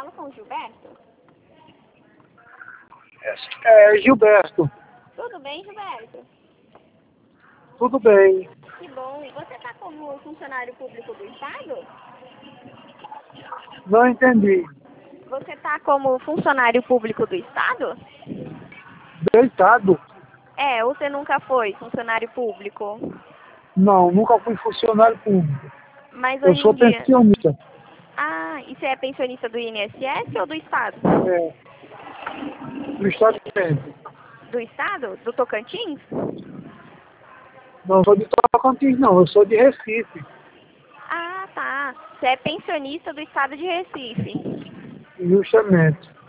falo com o Gilberto? Gilberto. Tudo bem, Gilberto? Tudo bem. Que bom. Você está como funcionário público do Estado? Não entendi. Você está como funcionário público do Estado? Deitado? É, ou você nunca foi funcionário público? Não, nunca fui funcionário público. Mas Eu hoje em sou dia... pensionista. Ah, e você é pensionista do INSS ou do Estado? Do estado de Pernambuco. Do Estado? Do Tocantins? Não sou de Tocantins, não. Eu sou de Recife. Ah, tá. Você é pensionista do Estado de Recife. Justamente.